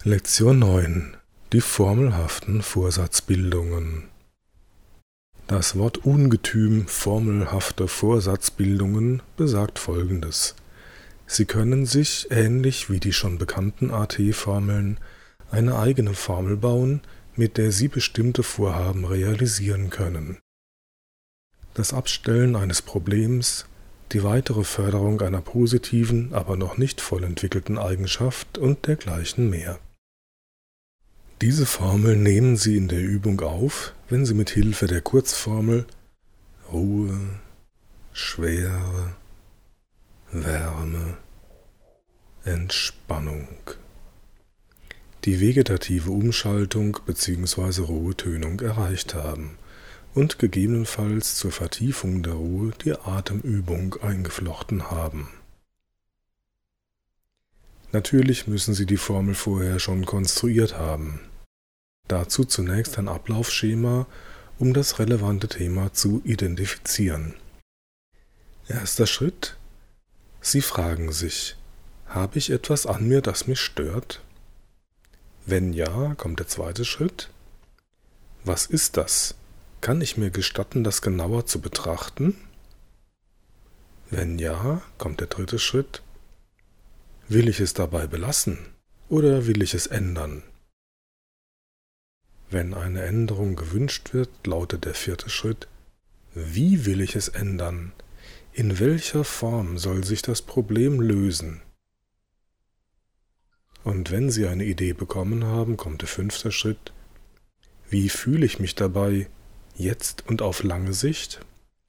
Lektion 9: Die formelhaften Vorsatzbildungen. Das Wort Ungetüm formelhafte Vorsatzbildungen besagt Folgendes: Sie können sich, ähnlich wie die schon bekannten AT-Formeln, eine eigene Formel bauen, mit der Sie bestimmte Vorhaben realisieren können. Das Abstellen eines Problems, die weitere Förderung einer positiven, aber noch nicht voll entwickelten Eigenschaft und dergleichen mehr. Diese Formel nehmen Sie in der Übung auf, wenn Sie mit Hilfe der Kurzformel Ruhe, Schwere, Wärme, Entspannung die vegetative Umschaltung bzw. Ruhetönung erreicht haben und gegebenenfalls zur Vertiefung der Ruhe die Atemübung eingeflochten haben. Natürlich müssen Sie die Formel vorher schon konstruiert haben. Dazu zunächst ein Ablaufschema, um das relevante Thema zu identifizieren. Erster Schritt: Sie fragen sich: Habe ich etwas an mir, das mich stört? Wenn ja, kommt der zweite Schritt: Was ist das? Kann ich mir gestatten, das genauer zu betrachten? Wenn ja, kommt der dritte Schritt: Will ich es dabei belassen oder will ich es ändern? Wenn eine Änderung gewünscht wird, lautet der vierte Schritt: Wie will ich es ändern? In welcher Form soll sich das Problem lösen? Und wenn Sie eine Idee bekommen haben, kommt der fünfte Schritt: Wie fühle ich mich dabei, jetzt und auf lange Sicht?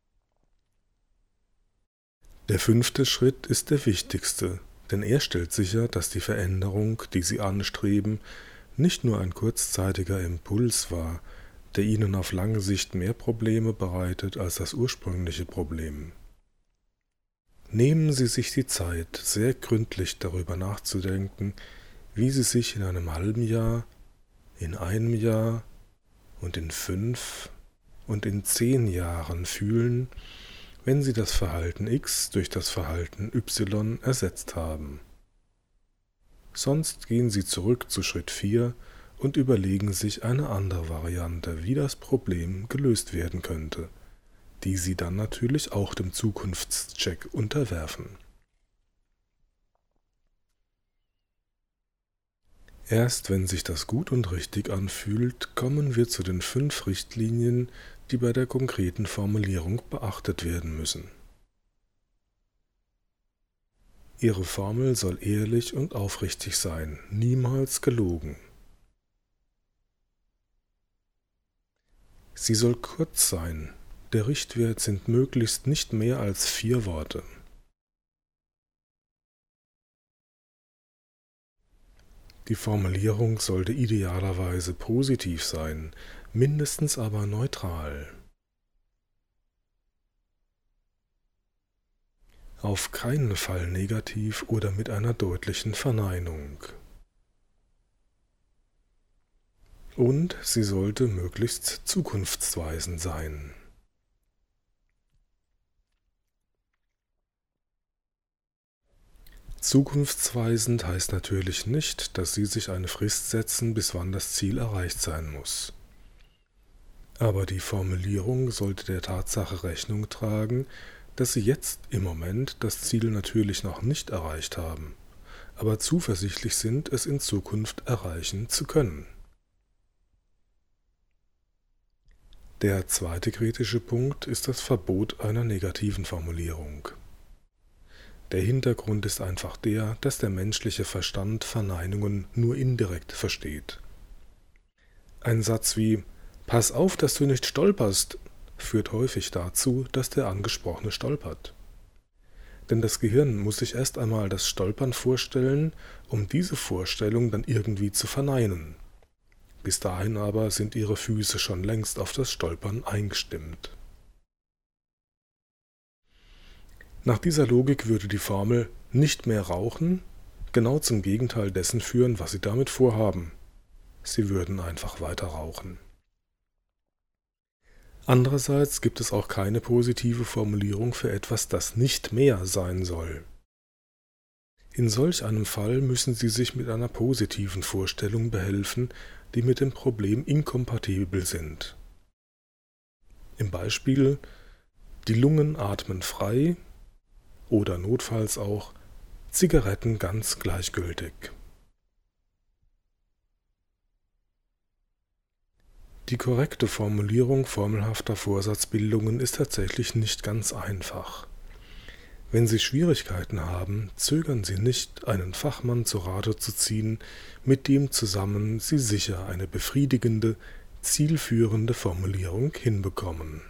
Der fünfte Schritt ist der wichtigste, denn er stellt sicher, dass die Veränderung, die Sie anstreben, nicht nur ein kurzzeitiger Impuls war, der Ihnen auf lange Sicht mehr Probleme bereitet als das ursprüngliche Problem. Nehmen Sie sich die Zeit, sehr gründlich darüber nachzudenken, wie Sie sich in einem halben Jahr, in einem Jahr und in 5 und in 10 Jahren fühlen, wenn Sie das Verhalten X durch das Verhalten Y ersetzt haben. Sonst gehen Sie zurück zu Schritt 4 und überlegen sich eine andere Variante, wie das Problem gelöst werden könnte, die Sie dann natürlich auch dem Zukunftscheck unterwerfen. Erst wenn sich das gut und richtig anfühlt, kommen wir zu den 5 Richtlinien, die bei der konkreten Formulierung beachtet werden müssen. Ihre Formel soll ehrlich und aufrichtig sein, niemals gelogen. Sie soll kurz sein, der Richtwert sind möglichst nicht mehr als 4 Worte. Die Formulierung sollte idealerweise positiv sein, mindestens aber neutral. Auf keinen Fall negativ oder mit einer deutlichen Verneinung. Und sie sollte möglichst zukunftsweisend sein. Zukunftsweisend heißt natürlich nicht, dass Sie sich eine Frist setzen, bis wann das Ziel erreicht sein muss. Aber die Formulierung sollte der Tatsache Rechnung tragen, dass Sie jetzt im Moment das Ziel natürlich noch nicht erreicht haben, aber zuversichtlich sind, es in Zukunft erreichen zu können. Der zweite kritische Punkt ist das Verbot einer negativen Formulierung. Der Hintergrund ist einfach der, dass der menschliche Verstand Verneinungen nur indirekt versteht. Ein Satz wie »Pass auf, dass du nicht stolperst« führt häufig dazu, dass der Angesprochene stolpert. Denn das Gehirn muss sich erst einmal das Stolpern vorstellen, um diese Vorstellung dann irgendwie zu verneinen. Bis dahin aber sind Ihre Füße schon längst auf das Stolpern eingestimmt. Nach dieser Logik würde die Formel »nicht mehr rauchen« genau zum Gegenteil dessen führen, was Sie damit vorhaben. Sie würden einfach weiter rauchen. Andererseits gibt es auch keine positive Formulierung für etwas, das nicht mehr sein soll. In solch einem Fall müssen Sie sich mit einer positiven Vorstellung behelfen, die mit dem Problem inkompatibel sind. Im Beispiel: Die Lungen atmen frei oder notfalls auch Zigaretten ganz gleichgültig. Die korrekte Formulierung formelhafter Vorsatzbildungen ist tatsächlich nicht ganz einfach. Wenn Sie Schwierigkeiten haben, zögern Sie nicht, einen Fachmann zu Rate zu ziehen, mit dem zusammen Sie sicher eine befriedigende, zielführende Formulierung hinbekommen.